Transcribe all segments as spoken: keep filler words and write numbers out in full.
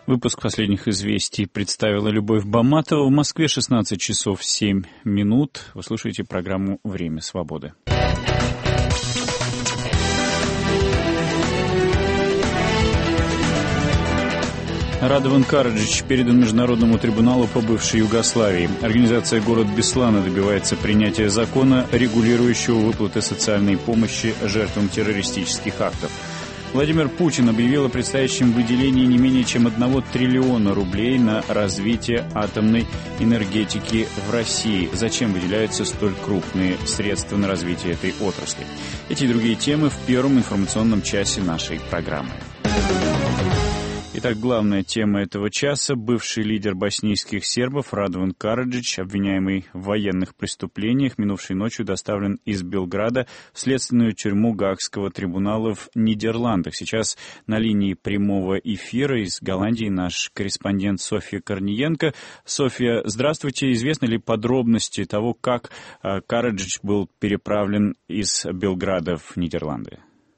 Выпуск последних известий представила Любовь Баматова. В Москве шестнадцать часов семь минут. Вы слушаете программу «Время свободы». Радован Караджич передан Международному трибуналу по бывшей Югославии. Организация «Город Беслана» добивается принятия закона, регулирующего выплаты социальной помощи жертвам террористических актов. Владимир Путин объявил о предстоящем выделении не менее чем одного триллиона рублей на развитие атомной энергетики в России. Зачем выделяются столь крупные средства на развитие этой отрасли? Эти и другие темы в первом информационном часе нашей программы. Итак, главная тема этого часа – бывший лидер боснийских сербов Радован Караджич, обвиняемый в военных преступлениях, минувшей ночью доставлен из Белграда в следственную тюрьму Гаагского трибунала в Нидерландах. Сейчас на линии прямого эфира из Голландии наш корреспондент Софья Корниенко. Софья, здравствуйте. Известны ли подробности того, как Караджич был переправлен из Белграда в Нидерланды?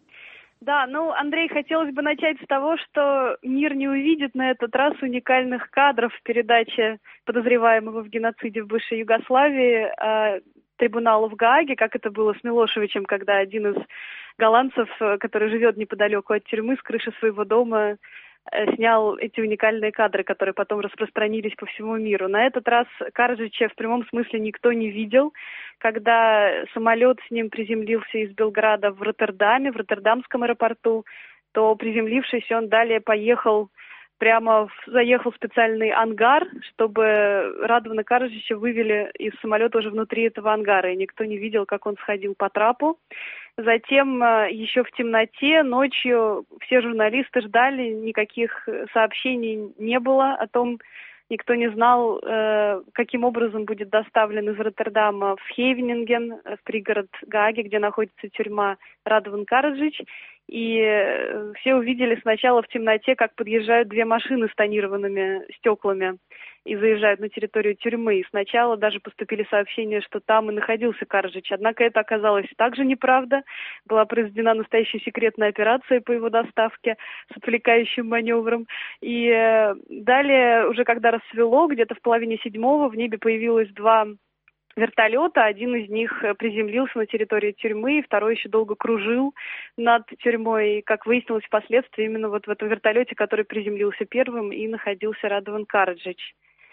Да, ну, Андрей, хотелось бы начать с того, что мир не увидит на этот раз уникальных кадров в передаче подозреваемого в геноциде в бывшей Югославии э, трибуналу в Гааге, как это было с Милошевичем, когда один из голландцев, который живет неподалеку от тюрьмы, с крыши своего дома э, снял эти уникальные кадры, которые потом распространились по всему миру. На этот раз Караджича в прямом смысле никто не видел. Когда самолет с ним приземлился из Белграда в Роттердаме, в Роттердамском аэропорту, то, приземлившись, он далее поехал, прямо в, заехал в специальный ангар, чтобы Радована Караджича вывели из самолета уже внутри этого ангара, и никто не видел, как он сходил по трапу. Затем еще в темноте, ночью все журналисты ждали, никаких сообщений не было о том, никто не знал, э, каким образом будет доставлен из Роттердама в Хейвенинген, в пригород Гааги, где находится тюрьма Радован Караджич. И э, все увидели сначала в темноте, как подъезжают две машины с тонированными стеклами и заезжают на территорию тюрьмы. И сначала даже поступили сообщения, что там и находился Караджич. Однако это оказалось также неправда. Была произведена настоящая секретная операция по его доставке с отвлекающим маневром. И э, далее, уже когда рассвело, где-то в половине седьмого в небе появилось два вертолета. Один из них приземлился на территории тюрьмы, второй еще долго кружил над тюрьмой. И, как выяснилось впоследствии, именно вот в этом вертолете, который приземлился первым, и находился Радован Караджич.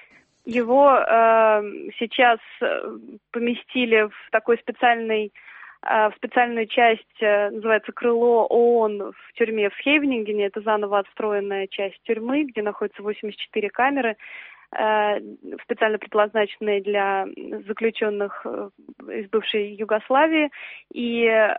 Его э, сейчас поместили в такой специальный, э, в специальную часть, э, называется крыло ООН в тюрьме в Хейвенингене. Это заново отстроенная часть тюрьмы, где находятся восемьдесят четыре камеры, э, специально предназначенные для заключенных из бывшей Югославии. И э,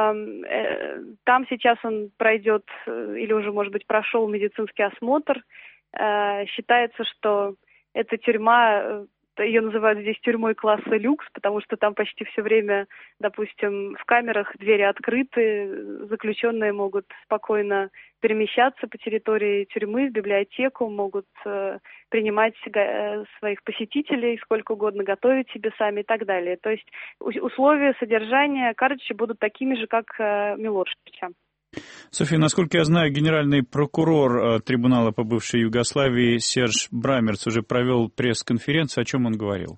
э, там сейчас он пройдет, или уже, может быть, прошел медицинский осмотр. Э, считается, что эта тюрьма, ее называют здесь тюрьмой класса люкс, потому что там почти все время, допустим, в камерах двери открыты, заключенные могут спокойно перемещаться по территории тюрьмы, в библиотеку, могут э, принимать э, своих посетителей сколько угодно, готовить себе сами и так далее. То есть условия содержания Караджича будут такими же, как э, Милошевича. Софья, насколько я знаю, генеральный прокурор трибунала по бывшей Югославии Серж Брамерц уже провел пресс-конференцию. О чем он говорил?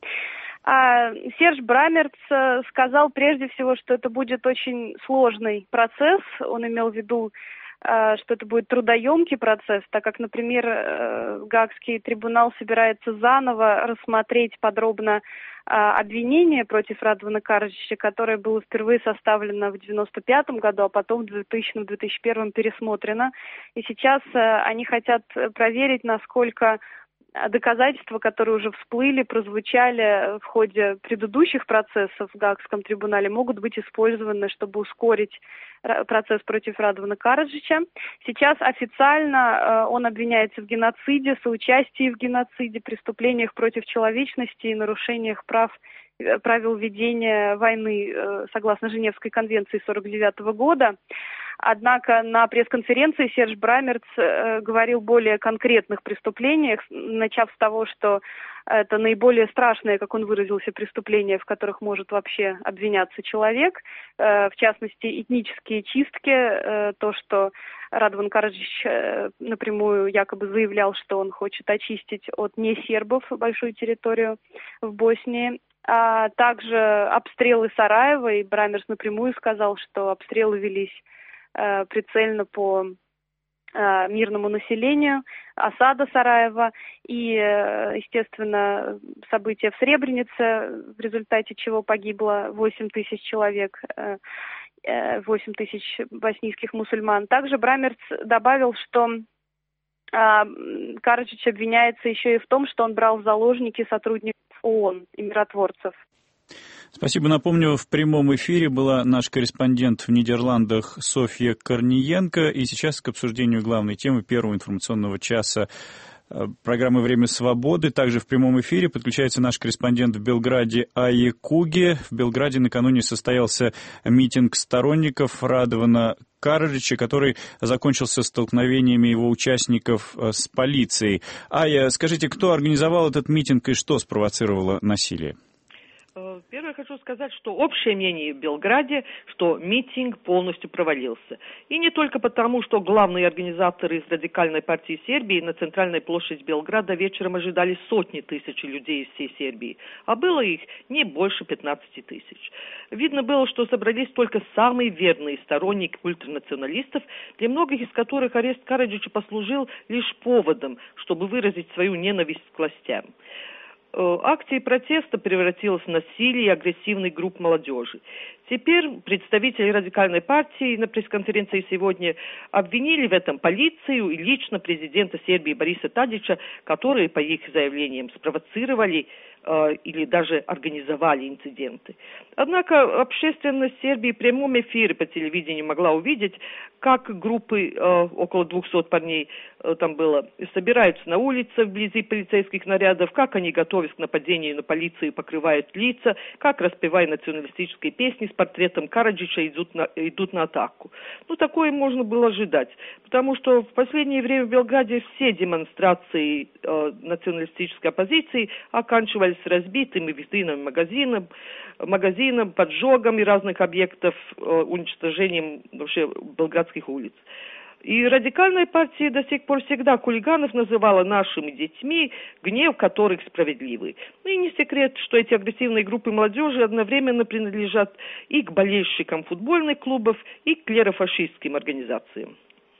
А, Серж Брамерц сказал прежде всего, что это будет очень сложный процесс. Он имел в виду, что это будет трудоемкий процесс, так как, например, Гаагский трибунал собирается заново рассмотреть подробно обвинение против Радована Караджича, которое было впервые составлено в девяносто пятом году, а потом в двухтысячном — две тысячи первом пересмотрено. И сейчас они хотят проверить, насколько доказательства, которые уже всплыли, прозвучали в ходе предыдущих процессов в Гаагском трибунале, могут быть использованы, чтобы ускорить процесс против Радована Караджича. Сейчас официально он обвиняется в геноциде, соучастии в геноциде, преступлениях против человечности и нарушениях прав, правил ведения войны согласно Женевской конвенции сорок девятого года. Однако на пресс-конференции Серж Брамерц э, говорил о более конкретных преступлениях, начав с того, что это наиболее страшное, как он выразился, преступления, в которых может вообще обвиняться человек, э, в частности, этнические чистки, э, то, что Радован Караджич э, напрямую якобы заявлял, что он хочет очистить от несербов большую территорию в Боснии. А также обстрелы Сараева, и Брамерц напрямую сказал, что обстрелы велись э, прицельно по э, мирному населению, осада Сараева и, э, естественно, события в Сребренице, в результате чего погибло восемь тысяч человек, э, восемь тысяч боснийских мусульман. Также Брамерц добавил, что э, Караджич обвиняется еще и в том, что он брал в заложники сотрудников ООН и миротворцев. Спасибо. Напомню, в прямом эфире была наш корреспондент в Нидерландах Софья Корниенко. И сейчас к обсуждению главной темы первого информационного часа программы «Время свободы». Также в прямом эфире подключается наш корреспондент в Белграде Айя Куги. В Белграде накануне состоялся митинг сторонников Радована Караджича, который закончился столкновениями его участников с полицией. Айя, скажите, кто организовал этот митинг и что спровоцировало насилие? Первое, хочу сказать, что общее мнение в Белграде, что митинг полностью провалился. И не только потому, что главные организаторы из радикальной партии Сербии на центральной площади Белграда вечером ожидали сотни тысяч людей из всей Сербии, а было их не больше пятнадцати тысяч. Видно было, что собрались только самые верные сторонники ультранационалистов, для многих из которых арест Караджича послужил лишь поводом, чтобы выразить свою ненависть к властям. Акции протеста превратилась в насилие и агрессивный групп молодежи. Теперь представители радикальной партии на пресс-конференции сегодня обвинили в этом полицию и лично президента Сербии Бориса Тадича, которые, по их заявлениям, спровоцировали э, или даже организовали инциденты. Однако общественность Сербии в прямом эфире по телевидению могла увидеть, как группы, э, около двухсот парней э, там было, собираются на улице вблизи полицейских нарядов, как они, готовясь к нападению на полицию, покрывают лица, как, распевая националистические песни с портретом Караджича, идут на, идут на атаку. Ну, такое можно было ожидать, потому что в последнее время в Белграде все демонстрации э, националистической оппозиции оканчивались разбитыми витринами магазинов, магазинам, поджогами разных объектов, э, уничтожением вообще белградских улиц. И радикальная партия до сих пор всегда хулиганов называла нашими детьми, гнев которых справедливый. Ну и не секрет, что эти агрессивные группы молодежи одновременно принадлежат и к болельщикам футбольных клубов, и к клерофашистским организациям.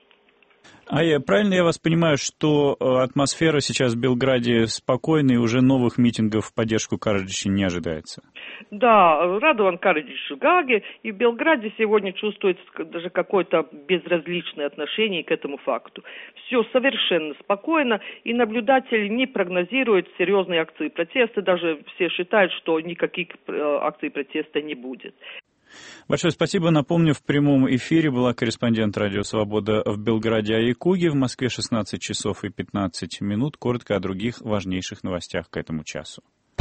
А я, правильно я вас понимаю, что атмосфера сейчас в Белграде спокойная, и уже новых митингов в поддержку Караджича не ожидается? Да, Радован Караджич в Гааге, и в Белграде сегодня чувствуется даже какое-то безразличное отношение к этому факту. Все совершенно спокойно, и наблюдатели не прогнозируют серьезные акции протеста, даже все считают, что никаких акций протеста не будет. Большое спасибо. Напомню, в прямом эфире была корреспондент Радио Свобода в Белграде Айя Куги. В Москве шестнадцать часов и пятнадцать минут. Коротко о других важнейших новостях к этому часу.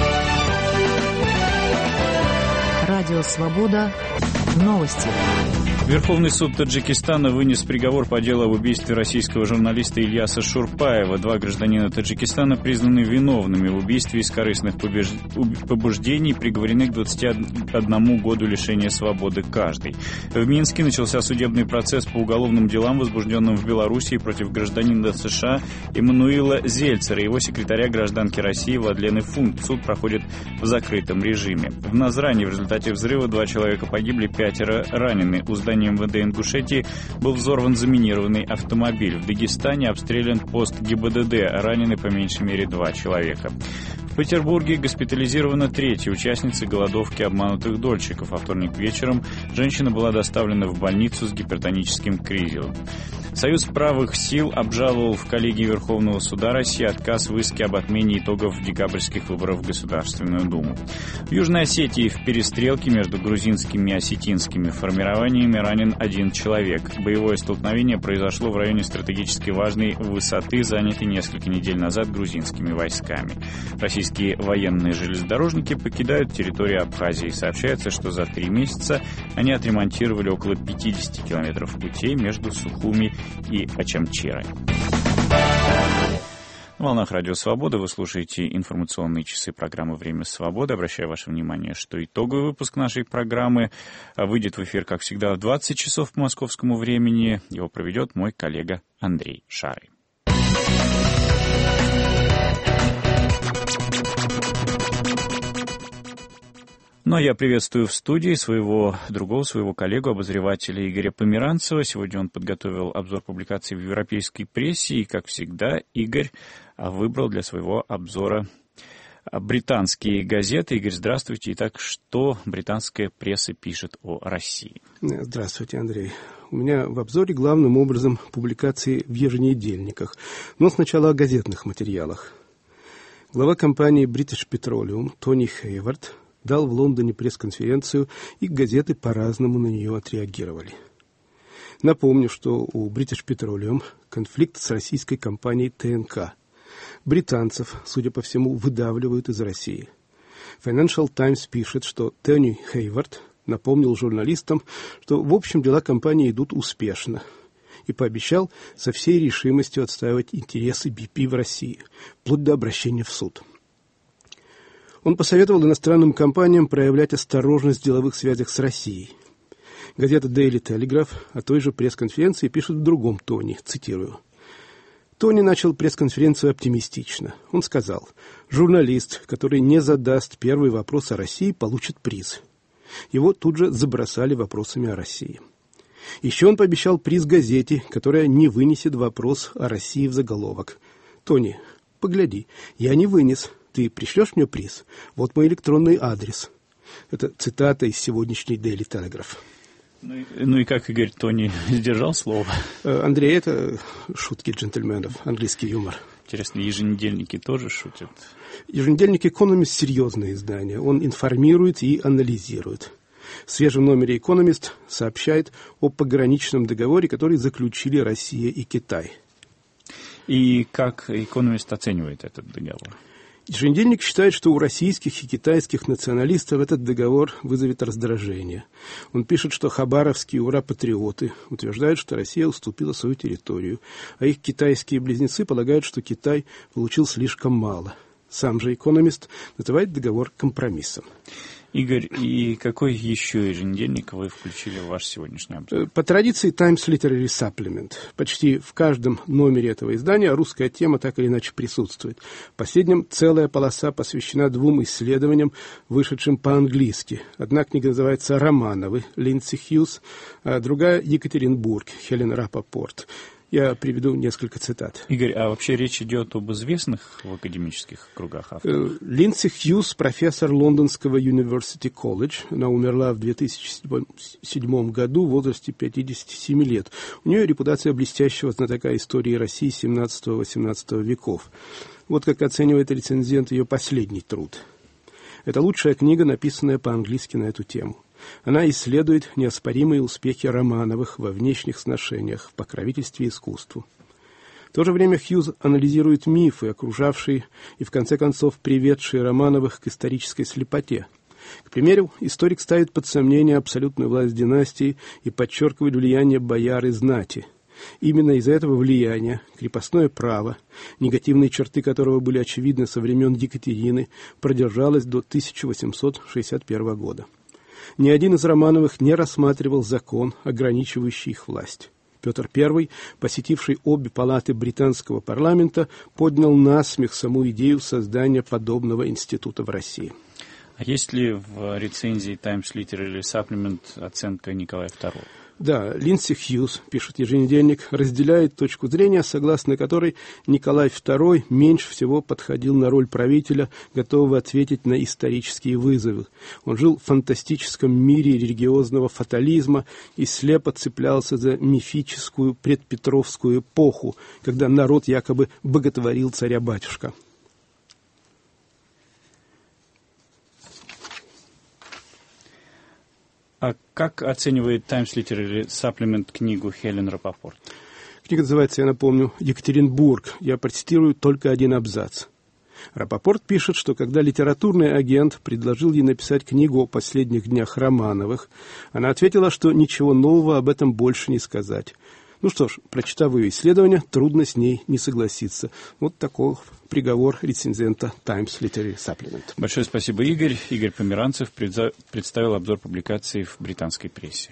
Радио Свобода. Новости. Верховный суд Таджикистана вынес приговор по делу об убийстве российского журналиста Ильяса Шурпаева. Два гражданина Таджикистана признаны виновными в убийстве из корыстных побеж... побуждений и приговорены к двадцати одному году лишения свободы каждый. В Минске начался судебный процесс по уголовным делам, возбужденным в Белоруссии против гражданина США Эммануила Зельцера и его секретаря гражданки России Владлены Фунт. Суд проходит в закрытом режиме. В Назране в результате взрыва два человека погибли, пятеро ранены. У здания МВД Ингушетии был взорван заминированный автомобиль. В Дагестане обстрелян пост ГИБДД, ранены по меньшей мере два человека. В Петербурге госпитализирована третья участница голодовки обманутых дольщиков. Во вторник вечером женщина была доставлена в больницу с гипертоническим кризисом. Союз правых сил обжаловал в коллегии Верховного суда России отказ в иске об отмене итогов декабрьских выборов в Государственную Думу. В Южной Осетии в перестрелке между грузинскими и осетинскими формированиями ранен один человек. Боевое столкновение произошло в районе стратегически важной высоты, занятой несколько недель назад грузинскими войсками. Российские Российские военные железнодорожники покидают территорию Абхазии. Сообщается, что за три месяца они отремонтировали около пятьдесят километров путей между Сухуми и Очамчирой. На волнах Радио Свобода вы слушаете информационные часы программы «Время свободы». Обращаю ваше внимание, что итоговый выпуск нашей программы выйдет в эфир, как всегда, в двадцать часов по московскому времени. Его проведет мой коллега Андрей Шарый. Ну, а я приветствую в студии своего другого, своего коллегу, обозревателя Игоря Померанцева. Сегодня он подготовил обзор публикаций в европейской прессе. И, как всегда, Игорь выбрал для своего обзора британские газеты. Игорь, здравствуйте. Итак, что британская пресса пишет о России? Здравствуйте, Андрей. У меня в обзоре главным образом публикации в еженедельниках. Но сначала о газетных материалах. Глава компании British Petroleum Тони Хейвард дал в Лондоне пресс-конференцию, и газеты по-разному на нее отреагировали. Напомню, что у British Petroleum конфликт с российской компанией тэ эн ка. Британцев, судя по всему, выдавливают из России. Financial Times пишет, что Тони Хейвард напомнил журналистам, что в общем дела компании идут успешно, и пообещал со всей решимостью отстаивать интересы би пи в России, вплоть до обращения в суд. Он посоветовал иностранным компаниям проявлять осторожность в деловых связях с Россией. Газета Daily Telegraph о той же пресс-конференции пишет в другом тоне, цитирую. Тони начал пресс-конференцию оптимистично. Он сказал, журналист, который не задаст первый вопрос о России, получит приз. Его тут же забросали вопросами о России. Еще он пообещал приз газете, которая не вынесет вопрос о России в заголовок. Тони, погляди, я не вынес. Ты пришлешь мне приз? Вот мой электронный адрес. Это цитата из сегодняшней Daily Telegraph. Ну и, ну и как, Игорь, Тони сдержал слово? Андрей, это шутки джентльменов, английский юмор. Интересно, еженедельники тоже шутят? Еженедельник «Экономист» — серьезное издание. Он информирует и анализирует. В свежем номере «Экономист» сообщает о пограничном договоре, который заключили Россия и Китай. И как «Экономист» оценивает этот договор? Еженедельник считает, что у российских и китайских националистов этот договор вызовет раздражение. Он пишет, что хабаровские ура-патриоты утверждают, что Россия уступила свою территорию, а их китайские близнецы полагают, что Китай получил слишком мало. Сам же «Экономист» называет договор компромиссом. Игорь, и какой еще еженедельник вы включили в ваш сегодняшний обзор? По традиции Times Literary Supplement. Почти в каждом номере этого издания русская тема так или иначе присутствует. В последнем целая полоса посвящена двум исследованиям, вышедшим по-английски. Одна книга называется «Романовы» Линдси Хьюз, а другая «Екатеринбург» Хелен Рапопорт. Я приведу несколько цитат. Игорь, а вообще речь идет об известных в академических кругах авторах? Линдси Хьюз, профессор Лондонского University College. Она умерла в две тысячи седьмом году в возрасте пятидесяти семи лет. У нее репутация блестящего знатока истории России семнадцатого-восемнадцатого веков. Вот как оценивает рецензент ее последний труд. Это лучшая книга, написанная по-английски на эту тему. Она исследует неоспоримые успехи Романовых во внешних сношениях, в покровительстве искусству. В то же время Хьюз анализирует мифы, окружавшие и в конце концов приведшие Романовых к исторической слепоте. К примеру, историк ставит под сомнение абсолютную власть династии и подчеркивает влияние бояр и знати. Именно из-за этого влияния крепостное право, негативные черты которого были очевидны со времен Екатерины, продержалось до тысяча восемьсот шестьдесят первого года. Ни один из Романовых не рассматривал закон, ограничивающий их власть. Петр Первый, посетивший обе палаты британского парламента, поднял насмех саму идею создания подобного института в России. А есть ли в рецензии Times Literary Supplement оценка Николая Второго? Да, Линдси Хьюз, пишет еженедельник, разделяет точку зрения, согласно которой Николай Второй меньше всего подходил на роль правителя, готового ответить на исторические вызовы. Он жил в фантастическом мире религиозного фатализма и слепо цеплялся за мифическую предпетровскую эпоху, когда народ якобы боготворил царя-батюшка. А как оценивает Times Literary Supplement книгу Хелен Рапопорт? Книга называется, я напомню, «Екатеринбург». Я процитирую только один абзац. Рапопорт пишет, что когда литературный агент предложил ей написать книгу о последних днях Романовых, она ответила, что ничего нового об этом больше не сказать. Ну что ж, прочитав ее исследование, трудно с ней не согласиться. Вот такой приговор рецензента Times Literary Supplement. Большое спасибо, Игорь. Игорь Померанцев представил обзор публикаций в британской прессе.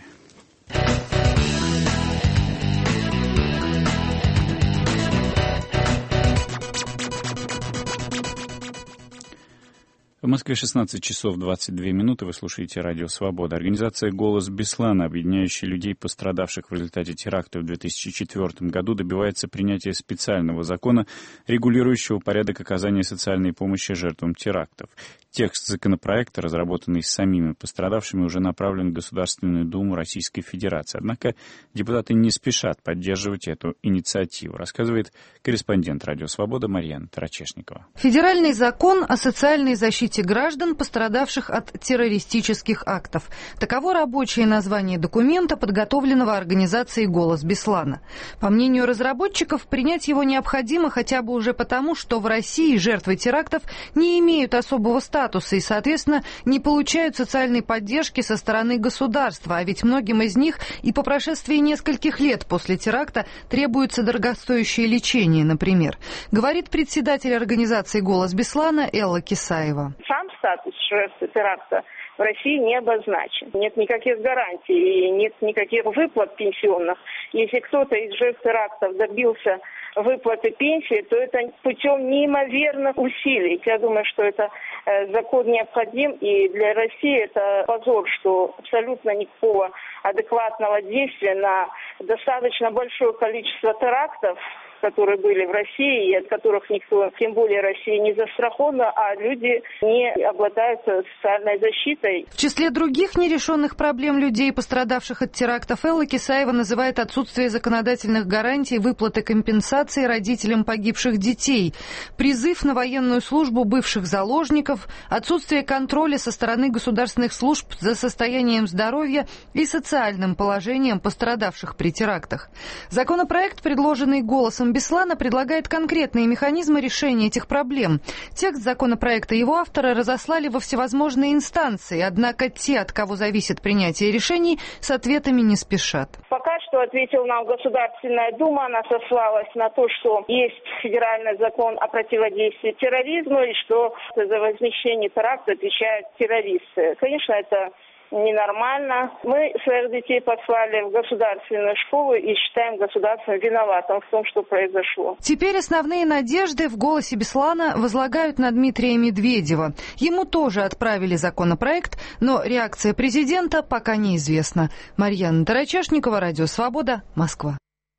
В Москве шестнадцать часов двадцать две минуты. Вы слушаете радио «Свобода». Организация «Голос Беслана», объединяющая людей, пострадавших в результате теракта в две тысячи четвёртом году, добивается принятия специального закона, регулирующего порядок оказания социальной помощи жертвам терактов. Текст законопроекта, разработанный самими пострадавшими, уже направлен в Государственную Думу Российской Федерации. Однако депутаты не спешат поддерживать эту инициативу, рассказывает корреспондент радио «Свобода» Марьяна Тарачешникова. Федеральный закон о социальной защите граждан, пострадавших от террористических актов. Таково рабочее название документа, подготовленного организацией «Голос Беслана». По мнению разработчиков, принять его необходимо хотя бы уже потому, что в России жертвы терактов не имеют особого статуса и, соответственно, не получают социальной поддержки со стороны государства, а ведь многим из них и по прошествии нескольких лет после теракта требуется дорогостоящее лечение, например, говорит председатель организации «Голос Беслана» Элла Кисаева. Сам статус жертвы теракта в России не обозначен. Нет никаких гарантий и нет никаких выплат пенсионных. Если кто-то из жертв терактов добился выплаты пенсии, то это путем неимоверных усилий. Я думаю, что это э, закон необходим, и для России это позор, что абсолютно никакого адекватного действия на достаточно большое количество терактов, которые были в России, и от которых никто, тем более Россия, не застрахована, а люди не обладают социальной защитой. В числе других нерешенных проблем людей, пострадавших от терактов, Элла Кисаева называет отсутствие законодательных гарантий выплаты компенсации родителям погибших детей, призыв на военную службу бывших заложников, отсутствие контроля со стороны государственных служб за состоянием здоровья и социальным положением пострадавших при терактах. Законопроект, предложенный «Голосом Беслана», предлагает конкретные механизмы решения этих проблем. Текст законопроекта и его авторы разослали во всевозможные инстанции, однако те, от кого зависит принятие решений, с ответами не спешат. Пока что ответила нам Государственная Дума, она сослалась на то, что есть федеральный закон о противодействии терроризму и что за возмещение теракта отвечают террористы. Конечно, это ненормально. Мы своих детей послали в государственную школу и считаем государство виноватым в том, что произошло. Теперь основные надежды в «Голосе Беслана» возлагают на Дмитрия Медведева. Ему тоже отправили законопроект, но реакция президента пока неизвестна. Марьяна Тарачешникова, Радио «Свобода», Москва.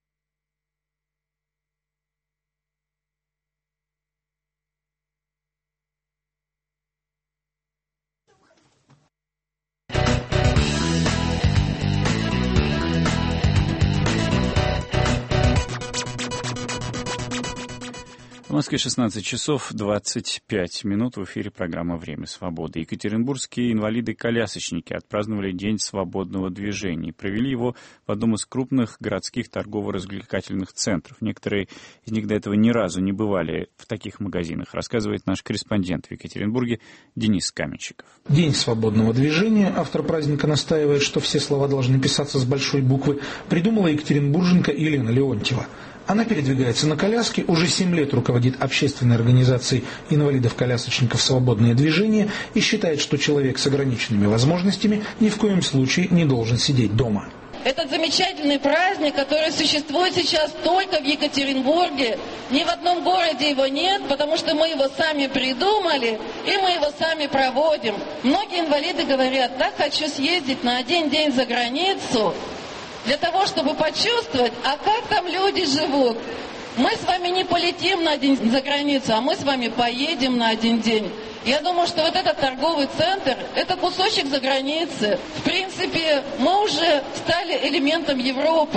В Москве шестнадцать часов двадцать пять минут. В эфире программа «Время свободы». Екатеринбургские инвалиды-колясочники отпраздновали День свободного движения и провели его в одном из крупных городских торгово-развлекательных центров. Некоторые из них до этого ни разу не бывали в таких магазинах, рассказывает наш корреспондент в Екатеринбурге Денис Каменщиков. День свободного движения, автор праздника настаивает, что все слова должны писаться с большой буквы, придумала екатеринбурженка Елена Леонтьева. Она передвигается на коляске, уже семь лет руководит общественной организацией инвалидов-колясочников «Свободное движение» и считает, что человек с ограниченными возможностями ни в коем случае не должен сидеть дома. Этот замечательный праздник, который существует сейчас только в Екатеринбурге, ни в одном городе его нет, потому что мы его сами придумали и мы его сами проводим. Многие инвалиды говорят: так хочу съездить на один день за границу, для того, чтобы почувствовать, а как там люди живут. Мы с вами не полетим на один день за границу, а мы с вами поедем на один день. Я думаю, что вот этот торговый центр – это кусочек за границей. В принципе, мы уже стали элементом Европы.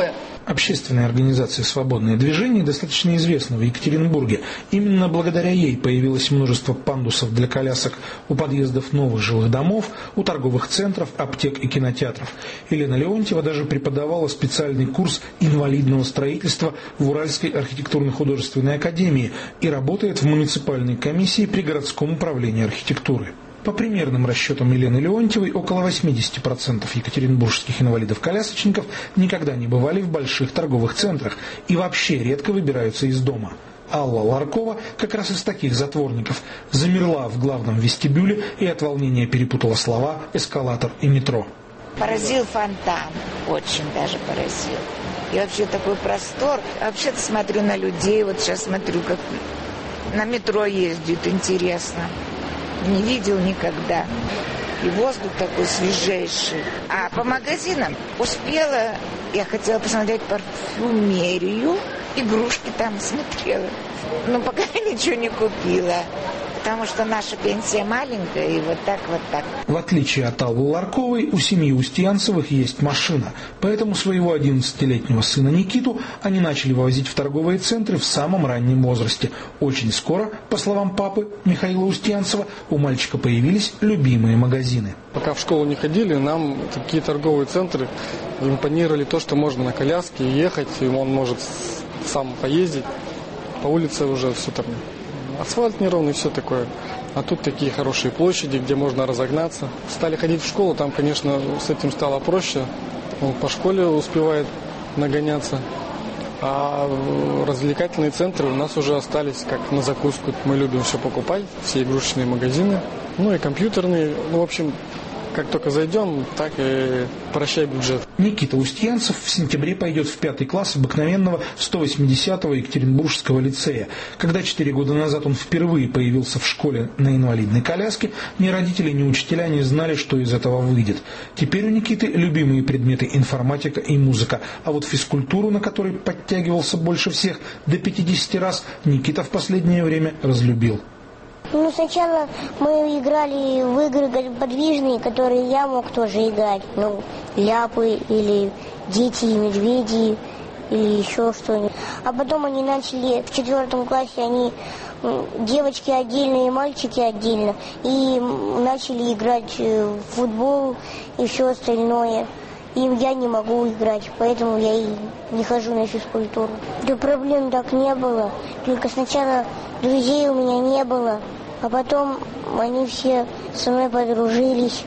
Общественная организация «Свободное движение» достаточно известна в Екатеринбурге. Именно благодаря ей появилось множество пандусов для колясок у подъездов новых жилых домов, у торговых центров, аптек и кинотеатров. Елена Леонтьева даже преподавала специальный курс инвалидного строительства в Уральской архитектурно-художественной академии и работает в муниципальной комиссии при городском управлении архитектуры. По примерным расчетам Елены Леонтьевой, около восемьдесят процентов екатеринбургских инвалидов-колясочников никогда не бывали в больших торговых центрах и вообще редко выбираются из дома. Алла Ларкова, как раз из таких затворников, замерла в главном вестибюле и от волнения перепутала слова «эскалатор» и «метро». Поразил фонтан, очень даже поразил. И вообще такой простор. Вообще-то смотрю на людей, вот сейчас смотрю, как на метро ездят, интересно. Не видел никогда. И воздух такой свежайший. А по магазинам успела, я хотела посмотреть парфюмерию, игрушки там смотрела. Но пока ничего не купила. Потому что наша пенсия маленькая, и вот так, вот так. В отличие от Аллы Ларковой, у семьи Устьянцевых есть машина. Поэтому своего одиннадцатилетнего сына Никиту они начали вывозить в торговые центры в самом раннем возрасте. Очень скоро, по словам папы Михаила Устьянцева, у мальчика появились любимые магазины. Пока в школу не ходили, нам такие торговые центры импонировали то, что можно на коляске ехать, и он может сам поездить. По улице уже все там... Асфальт неровный, все такое. А тут такие хорошие площади, где можно разогнаться. Стали ходить в школу, там, конечно, с этим стало проще. Он по школе успевает нагоняться. А развлекательные центры у нас уже остались как на закуску. Мы любим все покупать, все игрушечные магазины. Ну и компьютерные. Ну, в общем, как только зайдем, так и прощай бюджет. Никита Устьянцев в сентябре пойдет в пятый класс обыкновенного сто восьмидесятого Екатеринбургского лицея. Когда четыре года назад он впервые появился в школе на инвалидной коляске, ни родители, ни учителя не знали, что из этого выйдет. Теперь у Никиты любимые предметы информатика и музыка. А вот физкультуру, на которой подтягивался больше всех, до пятидесяти раз, Никита в последнее время разлюбил. Ну, сначала мы играли в игры подвижные, которые я мог тоже играть. Ну, ляпы или дети и медведи или еще что-нибудь. А потом они начали, в четвертом классе они, девочки отдельно и мальчики отдельно, и начали играть в футбол и все остальное. И я не могу играть, поэтому я и не хожу на физкультуру. Да проблем так не было. Только сначала друзей у меня не было, а потом они все со мной подружились.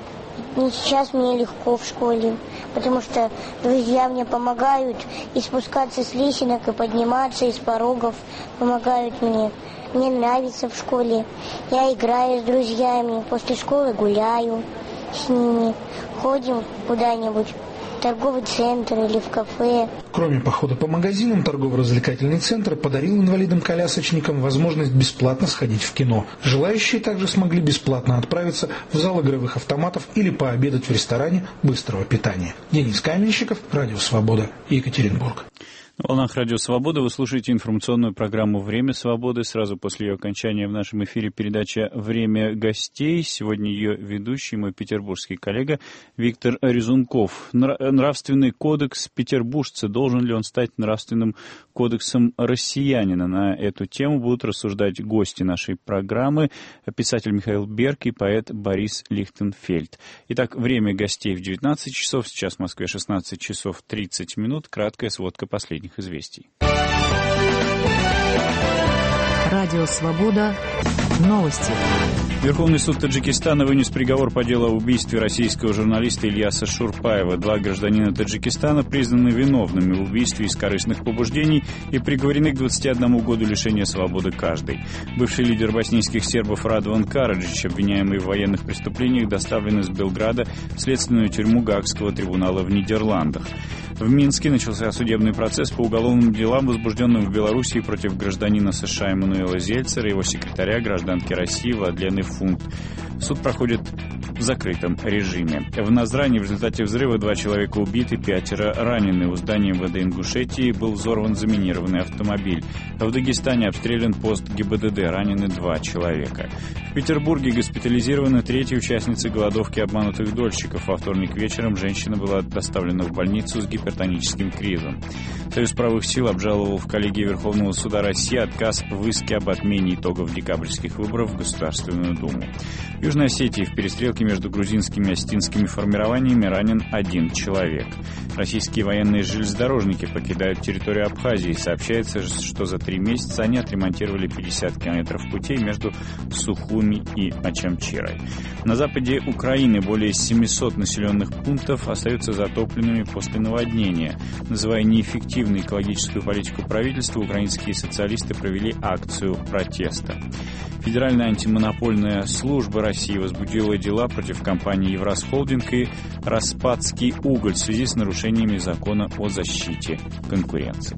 И сейчас мне легко в школе, потому что друзья мне помогают и спускаться с лесенок, и подниматься из порогов, помогают мне. Мне нравится в школе. Я играю с друзьями, после школы гуляю с ними, ходим куда-нибудь в торговый центр или в кафе. Кроме похода по магазинам, торгово-развлекательный центр подарил инвалидам-колясочникам возможность бесплатно сходить в кино. Желающие также смогли бесплатно отправиться в зал игровых автоматов или пообедать в ресторане быстрого питания. Денис Каменщиков, Радио Свобода, Екатеринбург. На волнах Радио Свобода вы слушаете информационную программу «Время свободы». Сразу после ее окончания в нашем эфире передача «Время гостей». Сегодня ее ведущий, мой петербургский коллега Виктор Резунков. Нравственный кодекс петербуржца. Должен ли он стать нравственным кодексом россиянина? На эту тему будут рассуждать гости нашей программы. Писатель Михаил Берг и поэт Борис Лихтенфельд. Итак, время гостей в девятнадцать часов. Сейчас в Москве шестнадцать часов тридцать минут. Краткая сводка последних известий. Радио «Свобода». Новости. Верховный суд Таджикистана вынес приговор по делу о убийстве российского журналиста Ильяса Шурпаева. Два гражданина Таджикистана признаны виновными в убийстве из корыстных побуждений и приговорены к двадцати одному году лишения свободы каждый. Бывший лидер боснийских сербов Радован Караджич, обвиняемый в военных преступлениях, доставлен из Белграда в следственную тюрьму Гаагского трибунала в Нидерландах. В Минске начался судебный процесс по уголовным делам, возбужденным в Белоруссии против гражданина США Эммануэла Зельцера и его секретаря, гражданки России Владлены Фунт. Суд проходит в закрытом режиме. В Назране в результате взрыва два человека убиты, пятеро ранены. У здания эм вэ дэ Ингушетии был взорван заминированный автомобиль. В Дагестане обстрелян пост гэ бэ дэ дэ, ранены два человека. В Петербурге госпитализирована третья участница голодовки обманутых дольщиков. Во вторник вечером женщина была доставлена в больницу с гипертоническим кризом. Союз правых сил обжаловал в коллегии Верховного суда России отказ в иске об отмене итогов декабрьских выборов в Государственную Думу. В Южной Осетии в перестрелке между грузинскими и осетинскими формированиями ранен один человек. Российские военные железнодорожники покидают территорию Абхазии. Сообщается, что за три месяца они отремонтировали пятьдесят километров путей между Сухуми и Ачамчирой. На западе Украины более семисот населенных пунктов остаются затопленными после наводнения. Называя неэффективной экологическую политику правительства, украинские социалисты провели акцию протеста. Федеральная антимонопольная служба России возбудила дела против компании «Евросхолдинг» и «Распадский уголь» в связи с нарушениями закона о защите конкуренции.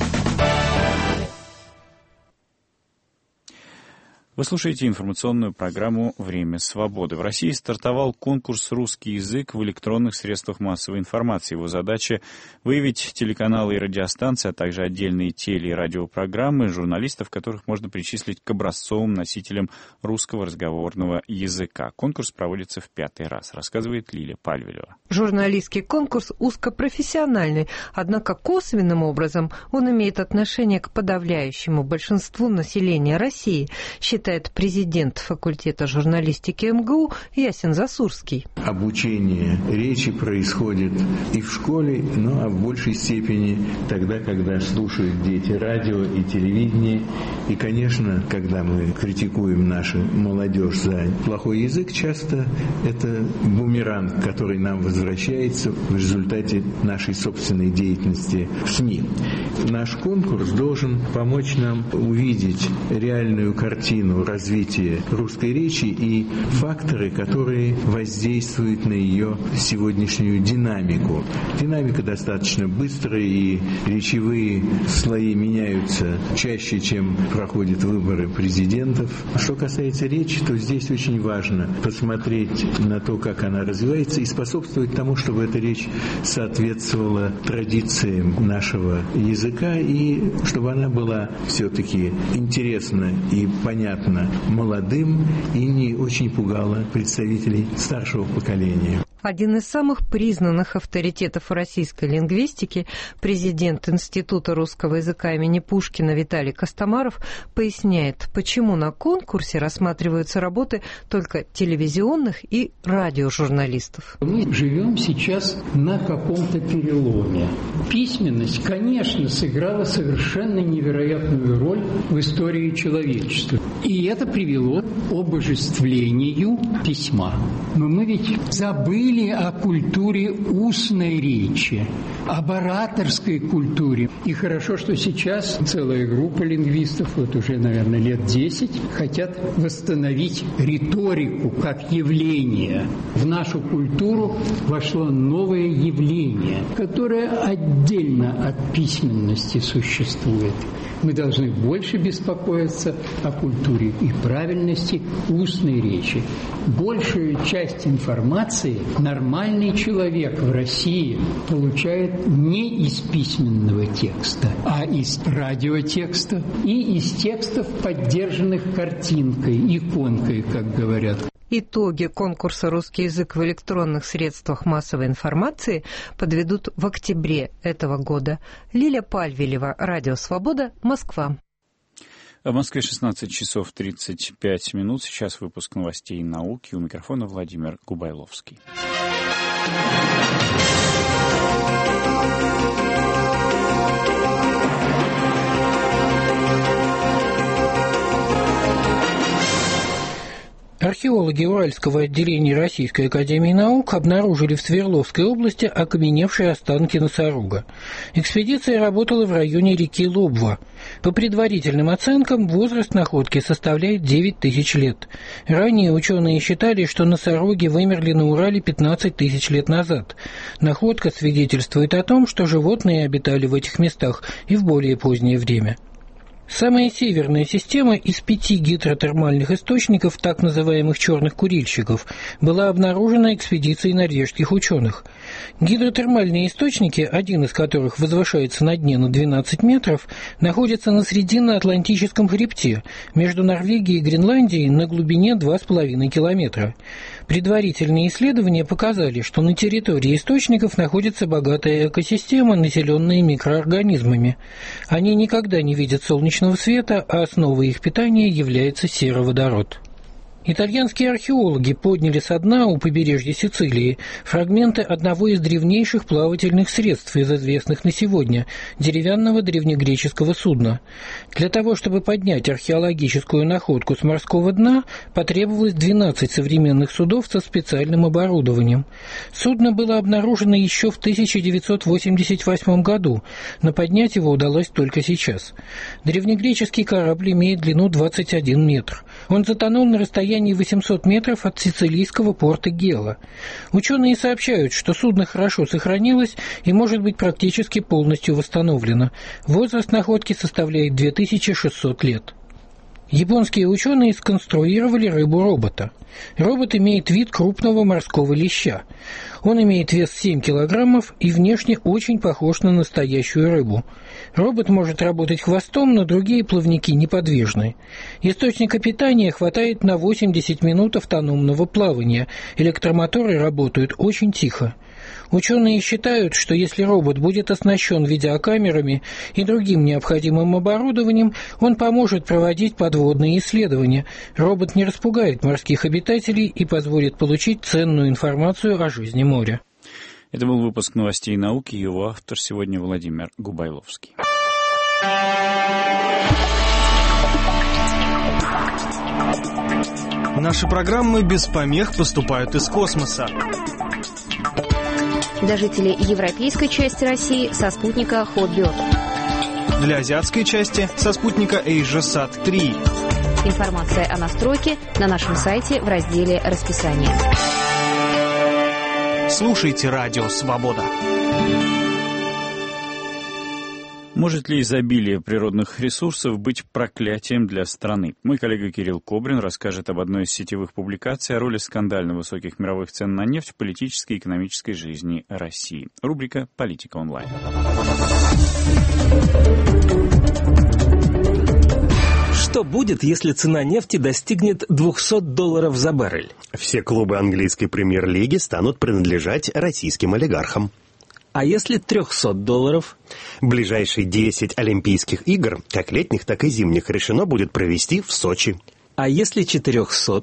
Вы слушаете информационную программу «Время свободы». В России стартовал конкурс «Русский язык» в электронных средствах массовой информации. Его задача – выявить телеканалы и радиостанции, а также отдельные теле- и радиопрограммы, журналистов, которых можно причислить к образцовым носителям русского разговорного языка. Конкурс проводится в пятый раз, рассказывает Лилия Пальвелева. Журналистский конкурс узкопрофессиональный, однако косвенным образом он имеет отношение к подавляющему большинству населения России, считает президент факультета журналистики эм гэ у Ясин Засурский. Обучение речи происходит и в школе, но а в большей степени тогда, когда слушают дети радио и телевидение. И, конечно, когда мы критикуем нашу молодежь за плохой язык, часто это бумеранг, который нам возвращается в результате нашей собственной деятельности в СМИ. Наш конкурс должен помочь нам увидеть реальную картину развития русской речи и факторы, которые воздействуют на ее сегодняшнюю динамику. Динамика достаточно быстрая, и речевые слои меняются чаще, чем проходят выборы президентов. Что касается речи, то здесь очень важно посмотреть на то, как она развивается, и способствовать тому, чтобы эта речь соответствовала традициям нашего языка, и чтобы она была все-таки интересна и понятна молодым и не очень пугала представителей старшего поколения. Один из самых признанных авторитетов российской лингвистики, президент Института русского языка имени Пушкина Виталий Костомаров поясняет, почему на конкурсе рассматриваются работы только телевизионных и радиожурналистов. Мы живем сейчас на каком-то переломе. Письменность, конечно, сыграла совершенно невероятную роль в истории человечества. И это привело к обожествлению письма. Но мы ведь забыли о культуре устной речи, об ораторской культуре. И хорошо, что сейчас целая группа лингвистов, вот уже, наверное, лет десять, хотят восстановить риторику как явление. В нашу культуру вошло новое явление, которое отдельно от письменности существует. Мы должны больше беспокоиться о культуре и правильности устной речи. Большую часть информации нормальный человек в России получает не из письменного текста, а из радиотекста и из текстов, поддержанных картинкой, иконкой, как говорят. Итоги конкурса «Русский язык» в электронных средствах массовой информации подведут в октябре этого года. Лилия Пальвелева, Радио Свобода, Москва. В Москве шестнадцать часов тридцать пять минут. Сейчас выпуск новостей и науки. У микрофона Владимир Губайловский. Археологи Уральского отделения Российской академии наук обнаружили в Свердловской области окаменевшие останки носорога. Экспедиция работала в районе реки Лобва. По предварительным оценкам, возраст находки составляет девять тысяч лет. Ранее ученые считали, что носороги вымерли на Урале пятнадцать тысяч лет назад. Находка свидетельствует о том, что животные обитали в этих местах и в более позднее время. Самая северная система из пяти гидротермальных источников, так называемых черных курильщиков, была обнаружена экспедицией норвежских ученых. Гидротермальные источники, один из которых возвышается на дне на двенадцать метров, находятся на Срединно-Атлантическом хребте между Норвегией и Гренландией на глубине два с половиной километра. Предварительные исследования показали, что на территории источников находится богатая экосистема, населенная микроорганизмами. Они никогда не видят солнечного света, а основой их питания является сероводород. Итальянские археологи подняли со дна у побережья Сицилии фрагменты одного из древнейших плавательных средств из известных на сегодня – деревянного древнегреческого судна. Для того, чтобы поднять археологическую находку с морского дна, потребовалось двенадцать современных судов со специальным оборудованием. Судно было обнаружено еще в тысяча девятьсот восемьдесят восьмом году, но поднять его удалось только сейчас. Древнегреческий корабль имеет длину двадцать один метр. Он затонул на расстоянии восемьсот метров от сицилийского порта Гела. Ученые сообщают, что судно хорошо сохранилось и может быть практически полностью восстановлено. Возраст находки составляет две тысячи шестьсот лет. Японские ученые сконструировали рыбу-робота. Робот имеет вид крупного морского леща. Он имеет вес семь килограммов и внешне очень похож на настоящую рыбу. Робот может работать хвостом, но другие плавники неподвижны. Источника питания хватает на восемьдесят минут автономного плавания. Электромоторы работают очень тихо. Ученые считают, что если робот будет оснащен видеокамерами и другим необходимым оборудованием, он поможет проводить подводные исследования. Робот не распугает морских обитателей и позволит получить ценную информацию о жизни моря. Это был выпуск новостей науки, его автор сегодня Владимир Губайловский. Наши программы без помех поступают из космоса. Для жителей европейской части России со спутника Hotbird. Для азиатской части со спутника AsiaSat три. Информация о настройке на нашем сайте в разделе «Расписание». Слушайте Радио Свобода. Может ли изобилие природных ресурсов быть проклятием для страны? Мой коллега Кирилл Кобрин расскажет об одной из сетевых публикаций о роли скандально высоких мировых цен на нефть в политической и экономической жизни России. Рубрика «Политика онлайн». Что будет, если цена нефти достигнет двести долларов за баррель? Все клубы английской премьер-лиги станут принадлежать российским олигархам. А если триста долларов? Ближайшие десять Олимпийских игр, как летних, так и зимних, решено будет провести в Сочи. А если четыреста?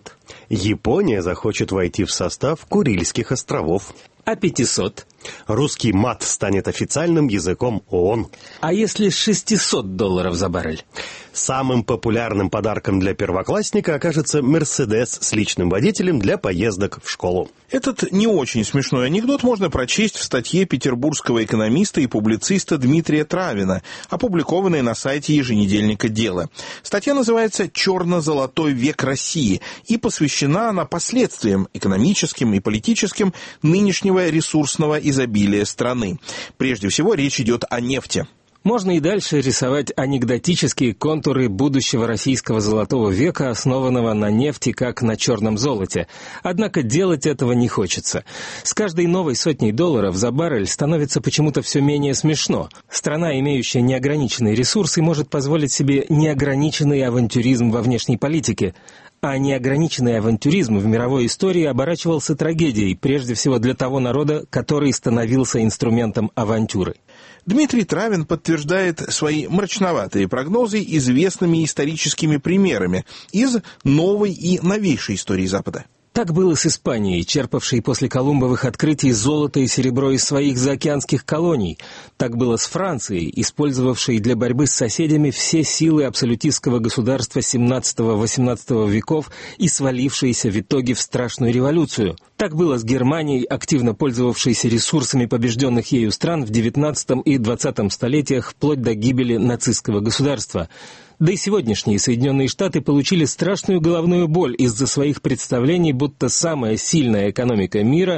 Япония захочет войти в состав Курильских островов. А пятьсот? Русский мат станет официальным языком ООН. А если шестьсот долларов за баррель? Самым популярным подарком для первоклассника окажется «Мерседес» с личным водителем для поездок в школу. Этот не очень смешной анекдот можно прочесть в статье петербургского экономиста и публициста Дмитрия Травина, опубликованной на сайте еженедельника «Дело». Статья называется «Черно-золотой век России» и посвящена она последствиям экономическим и политическим нынешнего ресурсного изобилия страны. Прежде всего, речь идет о нефти. Можно и дальше рисовать анекдотические контуры будущего российского золотого века, основанного на нефти, как на черном золоте. Однако делать этого не хочется. С каждой новой сотней долларов за баррель становится почему-то все менее смешно. Страна, имеющая неограниченные ресурсы, может позволить себе неограниченный авантюризм во внешней политике. А неограниченный авантюризм в мировой истории оборачивался трагедией, прежде всего для того народа, который становился инструментом авантюры. Дмитрий Травин подтверждает свои мрачноватые прогнозы известными историческими примерами из новой и новейшей истории Запада. Так было с Испанией, черпавшей после колумбовых открытий золото и серебро из своих заокеанских колоний. Так было с Францией, использовавшей для борьбы с соседями все силы абсолютистского государства семнадцатого-восемнадцатого веков и свалившейся в итоге в страшную революцию. Так было с Германией, активно пользовавшейся ресурсами побежденных ею стран в девятнадцатом и двадцатом столетиях вплоть до гибели нацистского государства. Да и сегодняшние Соединенные Штаты получили страшную головную боль из-за своих представлений, будто самая сильная экономика мира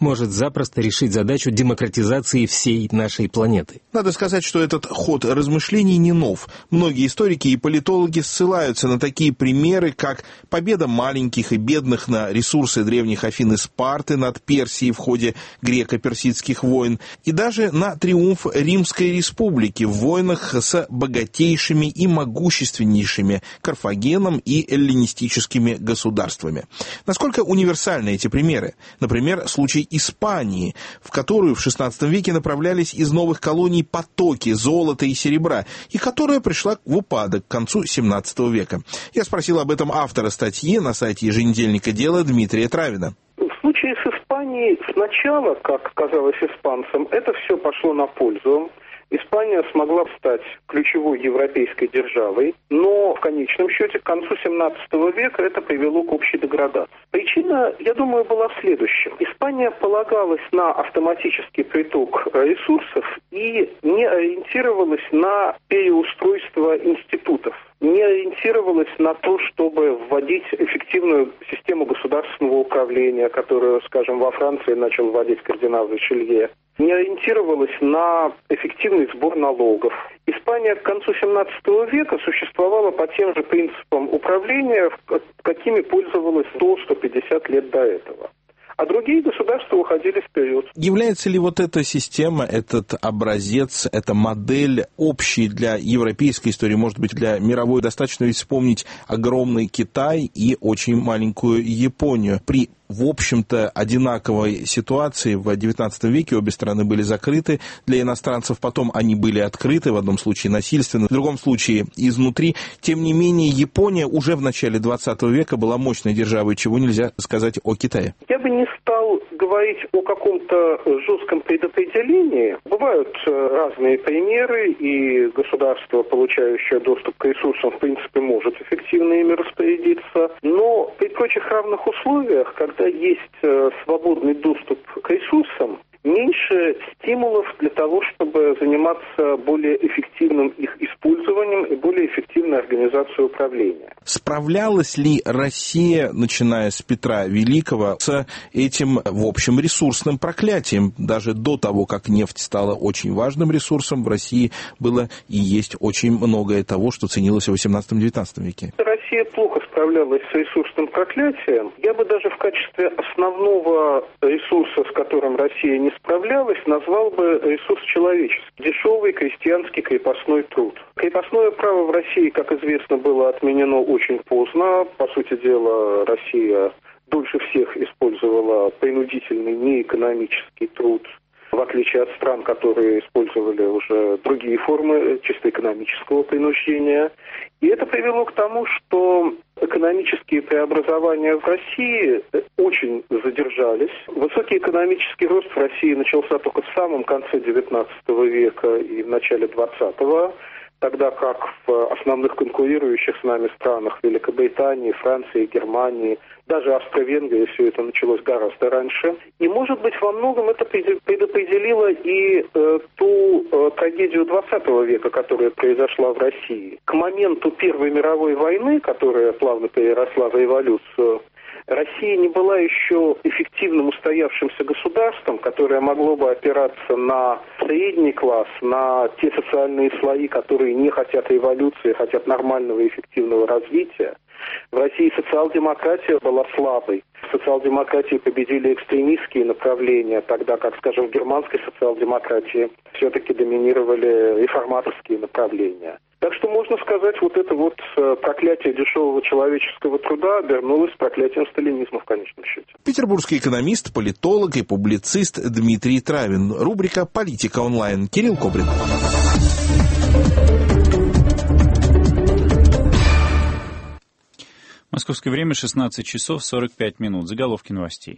может запросто решить задачу демократизации всей нашей планеты. Надо сказать, что этот ход размышлений не нов. Многие историки и политологи ссылаются на такие примеры, как победа маленьких и бедных на ресурсы древних Афин и Спарты над Персией в ходе греко-персидских войн, и даже на триумф Римской республики в войнах с богатейшими и могущественнейшими Карфагеном и эллинистическими государствами. Насколько универсальны эти примеры? Например, случай Испании, в которую в шестнадцатом веке направлялись из новых колоний потоки золота и серебра, и которая пришла в упадок к концу семнадцатого века. Я спросил об этом автора статьи на сайте еженедельника «Дело» Дмитрия Травина. В случае с Испанией сначала, как казалось испанцам, это все пошло на пользу. Испания смогла стать ключевой европейской державой, но в конечном счете к концу семнадцатого века это привело к общей деградации. Причина, я думаю, была в следующем. Испания полагалась на автоматический приток ресурсов и не ориентировалась на переустройство институтов, не ориентировалась на то, чтобы вводить эффективную систему государственного управления, которую, скажем, во Франции начал вводить кардинал Ришелье, не ориентировалась на эффективный сбор налогов. Испания к концу семнадцатого века существовала по тем же принципам управления, какими пользовалась сто - сто пятьдесят лет до этого. А другие государства уходили вперед. Является ли вот эта система, этот образец, эта модель общей для европейской истории, может быть, для мировой? Достаточно ведь вспомнить огромный Китай и очень маленькую Японию. При в общем-то, одинаковой ситуации в девятнадцатом веке обе страны были закрыты для иностранцев, потом они были открыты, в одном случае насильственно, в другом случае изнутри. Тем не менее, Япония уже в начале двадцатого века была мощной державой, чего нельзя сказать о Китае. Я бы не стал говорить о каком-то жестком предопределении. Бывают разные примеры, и государство, получающее доступ к ресурсам, в принципе, может эффективно ими распорядиться. Но при прочих равных условиях, когда есть свободный доступ к ресурсам, меньше стимулов для того, чтобы заниматься более эффективным их использованием и более эффективной организацией управления. Справлялась ли Россия, начиная с Петра Великого, с этим, в общем, ресурсным проклятием? Даже до того, как нефть стала очень важным ресурсом, в России было и есть очень многое того, что ценилось в восемнадцатом-девятнадцатом веке. Россия плохо справлялась с ресурсным проклятием. Я бы даже в качестве основного ресурса, с которым Россия не справлялась, назвал бы ресурс человеческий. Дешевый крестьянский крепостной труд. Крепостное право в России, как известно, было отменено очень поздно. По сути дела, Россия дольше всех использовала принудительный неэкономический труд, в отличие от стран, которые использовали уже другие формы чисто экономического принуждения. И это привело к тому, что экономические преобразования в России очень задержались. Высокий экономический рост в России начался только в самом конце девятнадцатого века и в начале двадцатого, тогда как в основных конкурирующих с нами странах Великобритании, Франции, Германии, даже Австро-Венгрии все это началось гораздо раньше. И, может быть, во многом это предопределило и э, ту э, трагедию двадцатого века, которая произошла в России. К моменту Первой мировой войны, которая плавно переросла в революцию, Россия не была еще эффективным устоявшимся государством, которое могло бы опираться на средний класс, на те социальные слои, которые не хотят революции, хотят нормального и эффективного развития. В России социал-демократия была слабой. В социал-демократии победили экстремистские направления, тогда как, скажем, в германской социал-демократии все-таки доминировали реформаторские направления. Так что можно сказать, вот это вот проклятие дешевого человеческого труда обернулось проклятием сталинизма в конечном счете. Петербургский экономист, политолог и публицист Дмитрий Травин. Рубрика «Политика онлайн». Кирилл Кобрин. Московское время шестнадцать часов сорок пять минут. Заголовки новостей.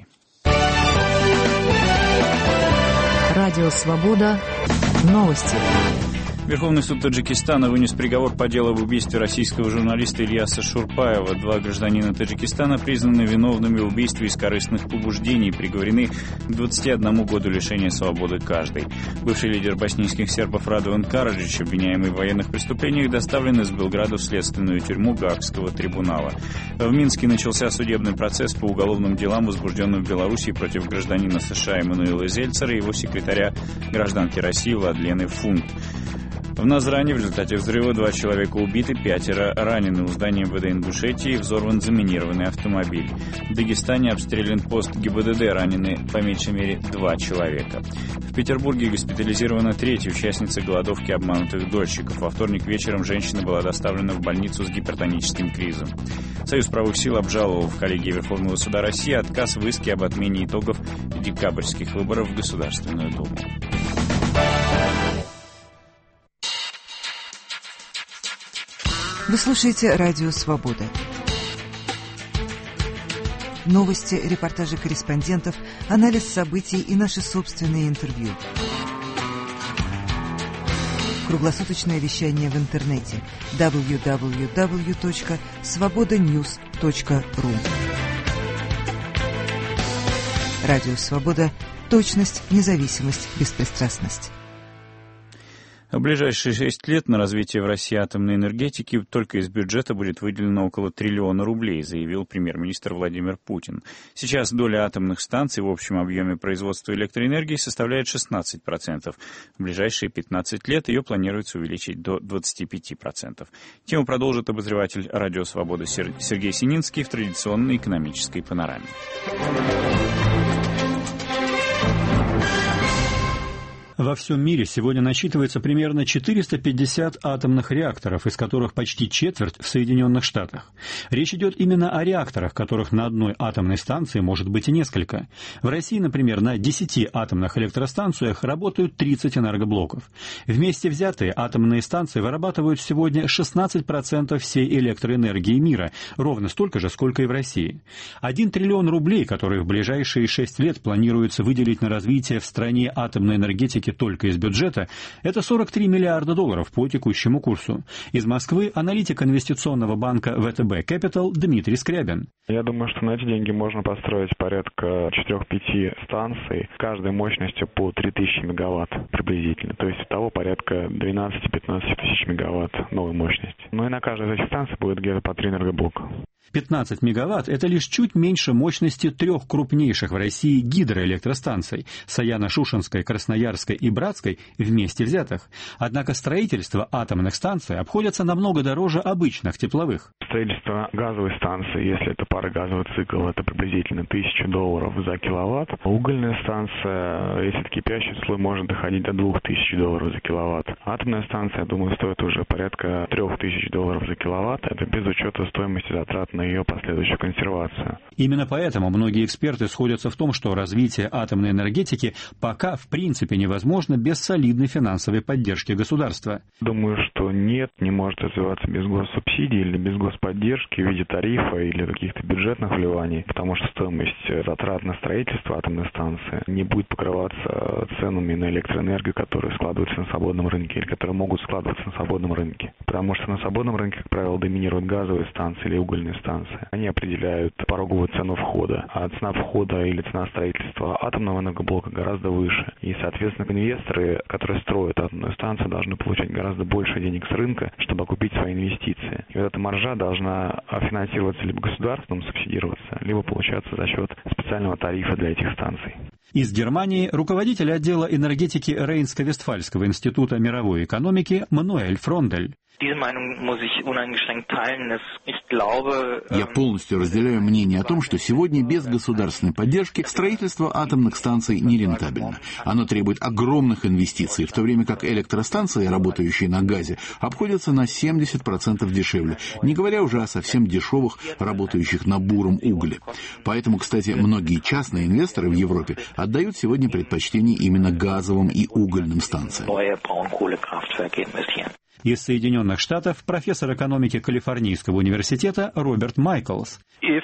Радио «Свобода». Новости. Верховный суд Таджикистана вынес приговор по делу об убийстве российского журналиста Ильяса Шурпаева. Два гражданина Таджикистана признаны виновными в убийстве из корыстных побуждений и приговорены к двадцати одному году лишения свободы каждый. Бывший лидер боснийских сербов Радован Караджич, обвиняемый в военных преступлениях, доставлен из Белграда в следственную тюрьму Гаагского трибунала. В Минске начался судебный процесс по уголовным делам, возбужденным в Беларуси против гражданина США Эммануила Зельцера и его секретаря, гражданки России Владлены Фунт. В Назране в результате взрыва два человека убиты, пятеро ранены. У здания эм вэ дэ Ингушетии взорван заминированный автомобиль. В Дагестане обстрелян пост гэ бэ дэ дэ, ранены по меньшей мере два человека. В Петербурге госпитализирована третья участница голодовки обманутых дольщиков. Во вторник вечером женщина была доставлена в больницу с гипертоническим кризом. Союз правых сил обжаловал в коллегии Верховного суда России отказ в иске об отмене итогов декабрьских выборов в Государственную Думу. Вы слушаете «Радио Свобода». Новости, репортажи корреспондентов, анализ событий и наши собственные интервью. Круглосуточное вещание в интернете дабл ю дабл ю дабл ю точка свобода ньюс точка ру. Радио Свобода. Точность, независимость, беспристрастность. В ближайшие шесть лет на развитие в России атомной энергетики только из бюджета будет выделено около триллиона рублей, заявил премьер-министр Владимир Путин. Сейчас доля атомных станций в общем объеме производства электроэнергии составляет шестнадцать процентов. В ближайшие пятнадцать лет ее планируется увеличить до двадцати пяти процентов. Тему продолжит обозреватель «Радио Свобода» Сергей Сининский в традиционной экономической панораме. Во всем мире сегодня насчитывается примерно четыреста пятьдесят атомных реакторов, из которых почти четверть в Соединенных Штатах. Речь идет именно о реакторах, которых на одной атомной станции может быть и несколько. В России, например, на десяти атомных электростанциях работают тридцать энергоблоков. Вместе взятые атомные станции вырабатывают сегодня шестнадцать процентов всей электроэнергии мира, ровно столько же, сколько и в России. Один триллион рублей, которые в ближайшие шесть лет планируется выделить на развитие в стране атомной энергетики только из бюджета, это сорок три миллиарда долларов по текущему курсу. Из Москвы аналитик инвестиционного банка вэ тэ бэ Capital Дмитрий Скрябин. Я думаю, что на эти деньги можно построить порядка четырех-пяти станций, каждой мощностью по три тысячи мегаватт приблизительно. То есть того порядка двенадцать-пятнадцать тысяч мегаватт новой мощности. Ну и на каждой из этих станций будет где-то по три энергоблока. пятнадцать мегаватт – это лишь чуть меньше мощности трех крупнейших в России гидроэлектростанций – Саяно-Шушенской, Красноярской и Братской вместе взятых. Однако строительство атомных станций обходится намного дороже обычных тепловых. Строительство газовой станции, если это парогазовый цикл, это приблизительно тысяча долларов за киловатт. Угольная станция, если это кипящий слой, может доходить до двух тысяч долларов за киловатт. Атомная станция, я думаю, стоит уже порядка трех тысяч долларов за киловатт. Это без учета стоимости затрат на ее последующую консервацию. Именно поэтому многие эксперты сходятся в том, что развитие атомной энергетики пока в принципе невозможно без солидной финансовой поддержки государства. Думаю, что нет, не может развиваться без госсубсидий или без господдержки в виде тарифа или каких-то бюджетных вливаний, потому что стоимость затрат на строительство атомной станции не будет покрываться ценами на электроэнергию, которые складываются на свободном рынке или которые могут складываться на свободном рынке. Потому что на свободном рынке, как правило, доминируют газовые станции или угольные станции. Они определяют пороговую цену входа, а цена входа или цена строительства атомного энергоблока гораздо выше. И, соответственно, инвесторы, которые строят атомную станцию, должны получать гораздо больше денег с рынка, чтобы окупить свои инвестиции. И вот эта маржа должна финансироваться либо государством, субсидироваться, либо получаться за счет специального тарифа для этих станций. Из Германии руководитель отдела энергетики Рейнско-Вестфальского института мировой экономики Мануэль Фрондель. Я полностью разделяю мнение о том, что сегодня без государственной поддержки строительство атомных станций нерентабельно. Оно требует огромных инвестиций, в то время как электростанции, работающие на газе, обходятся на семьдесят процентов дешевле, не говоря уже о совсем дешевых, работающих на буром угле. Поэтому, кстати, многие частные инвесторы в Европе отдают сегодня предпочтение именно газовым и угольным станциям. Из Соединенных Штатов профессор экономики Калифорнийского университета Роберт Майклс.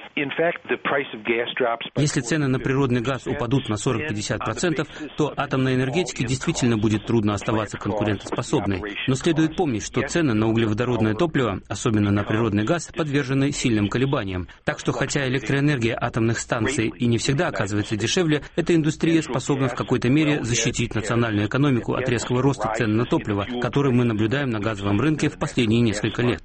Если цены на природный газ упадут на сорок-пятьдесят процентов, то атомной энергетике действительно будет трудно оставаться конкурентоспособной. Но следует помнить, что цены на углеводородное топливо, особенно на природный газ, подвержены сильным колебаниям. Так что, хотя электроэнергия атомных станций и не всегда оказывается дешевле, эта индустрия способна в какой-то мере защитить национальную экономику от резкого роста цен на топливо, который мы наблюдаем на газовом рынке в последние несколько лет.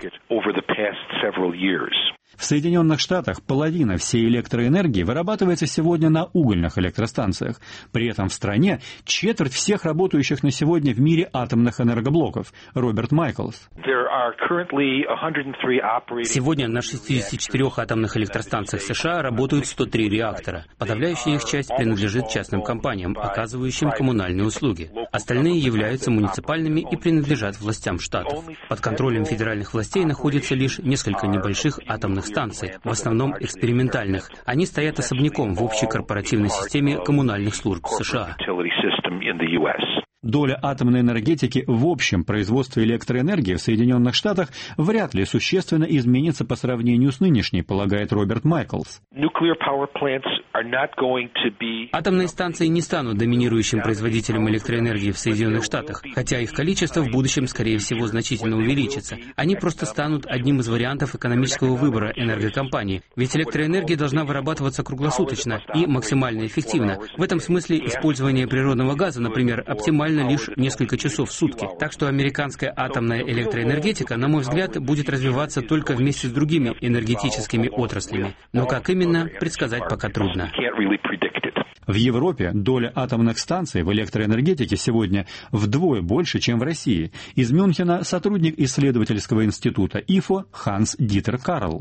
В Соединенных Штатах половина всей электроэнергии вырабатывается сегодня на угольных электростанциях. При этом в стране четверть всех работающих на сегодня в мире атомных энергоблоков. Роберт Майклс. Сегодня на шестидесяти четырёх атомных электростанциях США работают сто три реактора. Подавляющая их часть принадлежит частным компаниям, оказывающим коммунальные услуги. Остальные являются муниципальными и принадлежат властям штатов. Под контролем федеральных властей находится лишь несколько небольших атомных станций, в основном экспериментальных. Они стоят особняком в общей корпоративной системе коммунальных служб США. Доля атомной энергетики в общем производстве электроэнергии в Соединенных Штатах вряд ли существенно изменится по сравнению с нынешней, полагает Роберт Майклс. Атомные станции не станут доминирующим производителем электроэнергии в Соединенных Штатах, хотя их количество в будущем, скорее всего, значительно увеличится. Они просто станут одним из вариантов экономического выбора энергокомпаний, ведь электроэнергия должна вырабатываться круглосуточно и максимально эффективно. В этом смысле использование природного газа, например, оптимально лишь несколько часов в сутки. Так что американская атомная электроэнергетика, на мой взгляд, будет развиваться только вместе с другими энергетическими отраслями. Но как именно, предсказать пока трудно. В Европе доля атомных станций в электроэнергетике сегодня вдвое больше, чем в России. Из Мюнхена сотрудник исследовательского института ИФО Ханс Дитер Карл.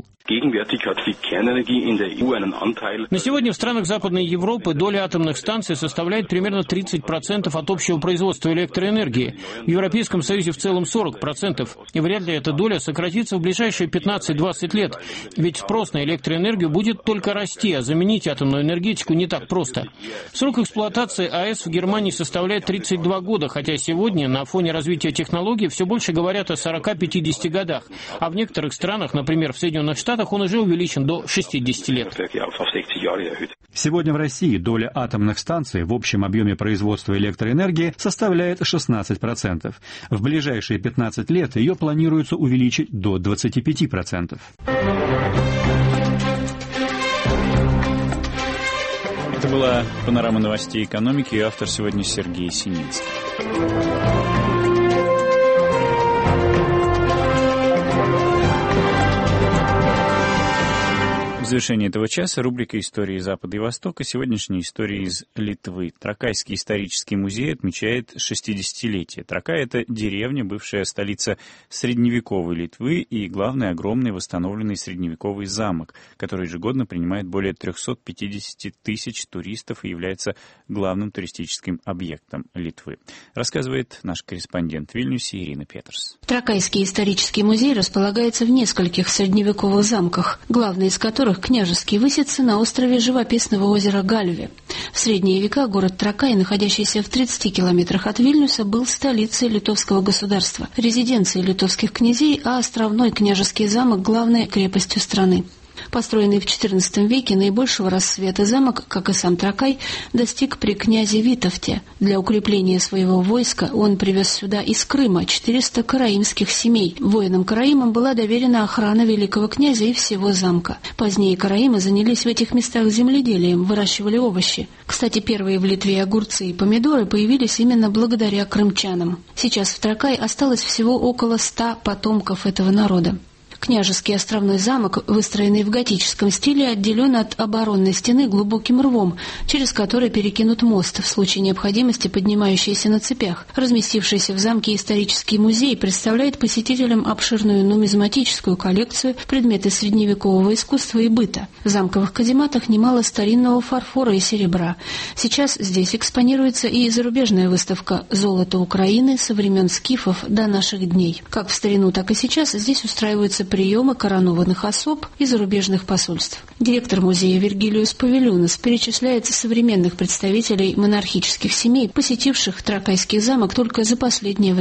На сегодня в странах Западной Европы доля атомных станций составляет примерно тридцать процентов от общего производства электроэнергии. В Европейском Союзе в целом сорок процентов. И вряд ли эта доля сократится в ближайшие пятнадцать-двадцать лет. Ведь спрос на электроэнергию будет только расти, а заменить атомную энергетику не так просто. Срок эксплуатации АЭС в Германии составляет тридцать два года, хотя сегодня на фоне развития технологий все больше говорят о сорока-пятидесяти годах. А в некоторых странах, например, в Соединенных Штатах, он уже увеличен до шестидесяти лет. Сегодня в России доля атомных станций в общем объеме производства электроэнергии составляет шестнадцать процентов. В ближайшие пятнадцать лет ее планируется увеличить до двадцати пяти процентов. Это была панорама новостей экономики, и автор сегодня Сергей Синицкий. В завершении этого часа рубрика «Истории Запада и Востока». Сегодняшняя история из Литвы. Тракайский исторический музей отмечает шестидесятилетие. Тракай — это деревня, бывшая столица средневековой Литвы и главный огромный восстановленный средневековый замок, который ежегодно принимает более трехсот пятидесяти тысяч туристов и является главным туристическим объектом Литвы. Рассказывает наш корреспондент в Вильнюсе Ирина Петерс. Тракайский исторический музей располагается в нескольких средневековых замках, главный из которых княжеские высятся на острове живописного озера Гальви. В средние века город Тракай, находящийся в тридцати километрах от Вильнюса, был столицей литовского государства, резиденцией литовских князей, а островной княжеский замок – главной крепостью страны. Построенный в четырнадцатом веке, наибольшего расцвета замок, как и сам Тракай, достиг при князе Витовте. Для укрепления своего войска он привез сюда из Крыма четыреста караимских семей. Воинам-караимам была доверена охрана великого князя и всего замка. Позднее караимы занялись в этих местах земледелием, выращивали овощи. Кстати, первые в Литве огурцы и помидоры появились именно благодаря крымчанам. Сейчас в Тракай осталось всего около ста потомков этого народа. Княжеский островной замок, выстроенный в готическом стиле, отделен от оборонной стены глубоким рвом, через который перекинут мост, в случае необходимости поднимающийся на цепях. Разместившийся в замке исторический музей представляет посетителям обширную нумизматическую коллекцию, предметы средневекового искусства и быта. В замковых казематах немало старинного фарфора и серебра. Сейчас здесь экспонируется и зарубежная выставка «Золото Украины со времен скифов до наших дней». Как в старину, так и сейчас здесь устраиваются приемы коронованных особ и зарубежных посольств. Директор музея Вергилиус Павелюнас перечисляет современных представителей монархических семей, посетивших Тракайский замок только за последнее время.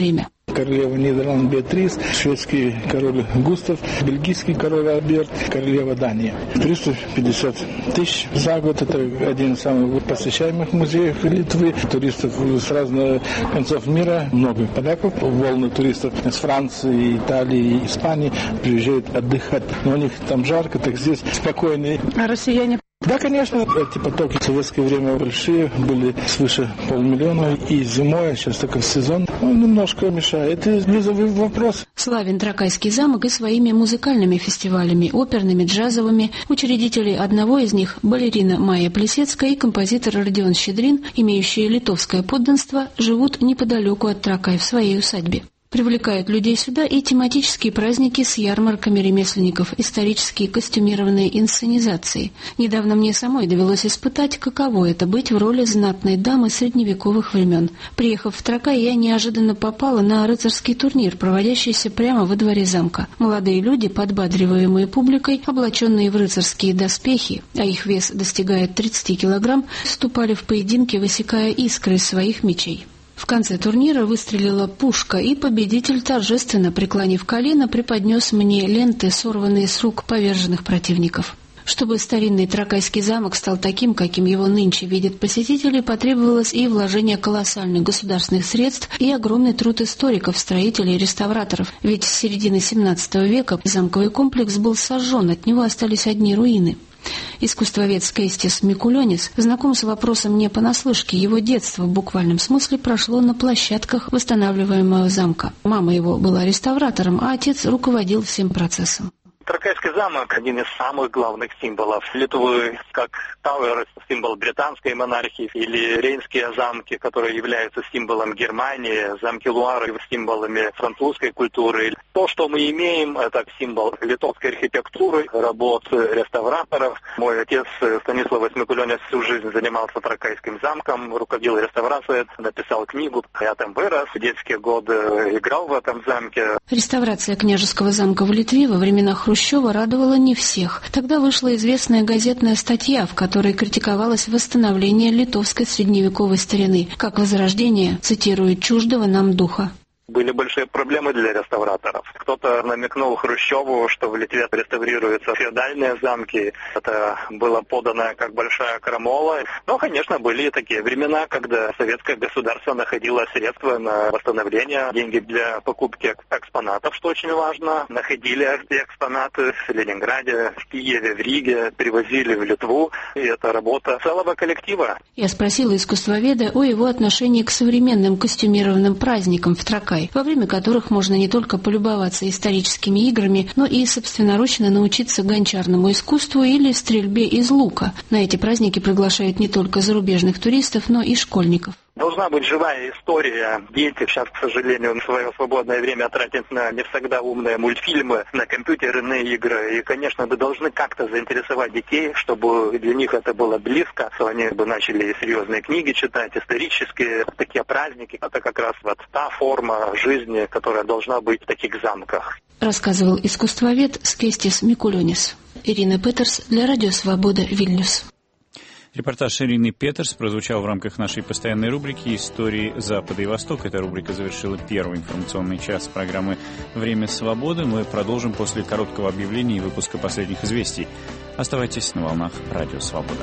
Королева Нидерланд Беатрис, шведский король Густав, бельгийский король Альберт, королева Дании. триста пятьдесят тысяч за год. Это один из самых посещаемых музеев Литвы. Туристов с разных концов мира. Много поляков. Волны туристов с Франции, Италии, Испании приезжают отдыхать. Но у них там жарко, так здесь спокойно. А россияне? Да, конечно, эти потоки в советское время большие, были свыше полмиллиона, и зимой, сейчас только в сезон, он немножко мешает. Это визовый вопрос. Славен Тракайский замок и своими музыкальными фестивалями, оперными, джазовыми. Учредители одного из них, балерина Майя Плесецкая и композитор Родион Щедрин, имеющие литовское подданство, живут неподалеку от Тракай в своей усадьбе. Привлекают людей сюда и тематические праздники с ярмарками ремесленников, исторические костюмированные инсценизации. Недавно мне самой довелось испытать, каково это быть в роли знатной дамы средневековых времен. Приехав в Тракай, я неожиданно попала на рыцарский турнир, проводящийся прямо во дворе замка. Молодые люди, подбадриваемые публикой, облаченные в рыцарские доспехи, а их вес достигает тридцати килограмм, вступали в поединки, высекая искры из своих мечей. В конце турнира выстрелила пушка, и победитель, торжественно преклонив колено, преподнес мне ленты, сорванные с рук поверженных противников. Чтобы старинный Тракайский замок стал таким, каким его нынче видят посетители, потребовалось и вложение колоссальных государственных средств, и огромный труд историков, строителей и реставраторов. Ведь с середины семнадцатого века замковый комплекс был сожжен, от него остались одни руины. Искусствовед Скейстис Микулёнис знаком с вопросом не понаслышке. Его детство в буквальном смысле прошло на площадках восстанавливаемого замка. Мама его была реставратором, а отец руководил всем процессом. Тракайский замок – один из самых главных символов Литвы, как Тауэр – символ британской монархии, или Рейнские замки, которые являются символом Германии, замки Луары – символами французской культуры. То, что мы имеем, это символ литовской архитектуры, работ реставраторов. Мой отец Станислав Микулёнис всю жизнь занимался Тракайским замком, руководил реставрацией, написал книгу. Я там вырос, в детские годы играл в этом замке. Реставрация княжеского замка в Литве во времена Хрущева радовала не всех. Тогда вышла известная газетная статья, в которой критиковалось восстановление литовской средневековой старины, как возрождение, цитирует, чуждого нам духа. Были большие проблемы для реставраторов. Кто-то намекнул Хрущеву, что в Литве реставрируются феодальные замки. Это было подано как большая крамола. Но, конечно, были и такие времена, когда советское государство находило средства на восстановление, деньги для покупки экспонатов, что очень важно. Находили эти экспонаты в Ленинграде, в Киеве, в Риге, привозили в Литву. И это работа целого коллектива. Я спросила искусствоведа о его отношении к современным костюмированным праздникам в Тракай, во время которых можно не только полюбоваться историческими играми, но и собственноручно научиться гончарному искусству или стрельбе из лука. На эти праздники приглашают не только зарубежных туристов, но и школьников. Должна быть живая история. Дети сейчас, к сожалению, свое свободное время тратят на не всегда умные мультфильмы, на компьютерные игры. И, конечно, мы должны как-то заинтересовать детей, чтобы для них это было близко, что они бы начали серьезные книги читать, исторические. Такие праздники — это как раз вот та форма жизни, которая должна быть в таких замках. Рассказывал искусствовед Скейстис Микулёнис. Ирина Петерс для Радио Свобода, Вильнюс. Репортаж Ирины Петерс прозвучал в рамках нашей постоянной рубрики «Истории Запада и Востока». Эта рубрика завершила первый информационный час программы «Время свободы». Мы продолжим после короткого объявления и выпуска последних известий. Оставайтесь на волнах Радио Свобода.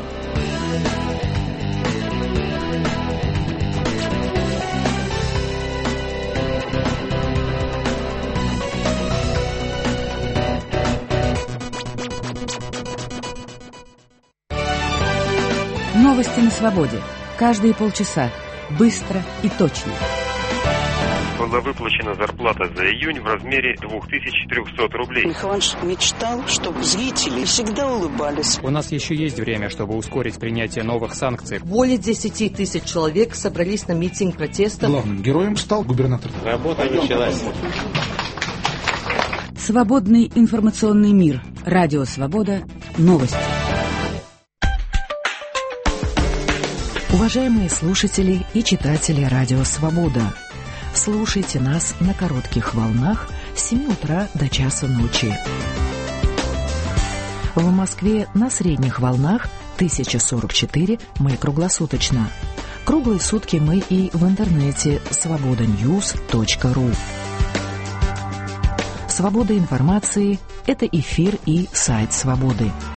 Новости на свободе. Каждые полчаса. Быстро и точно. Была выплачена зарплата за июнь в размере две тысячи триста рублей. Михайлович мечтал, чтобы зрители всегда улыбались. У нас еще есть время, чтобы ускорить принятие новых санкций. Более десяти тысяч человек собрались на митинг протеста. Главным героем стал губернатор. Работа началась. Свободный информационный мир. Радио Свобода. Новости. Уважаемые слушатели и читатели Радио Свобода, слушайте нас на коротких волнах с семи утра до часа ночи. В Москве на средних волнах тысяча сорок четыре мы круглосуточно. Круглые сутки мы и в интернете свобода ньюс точка ру. Свобода информации – это эфир и сайт «Свободы».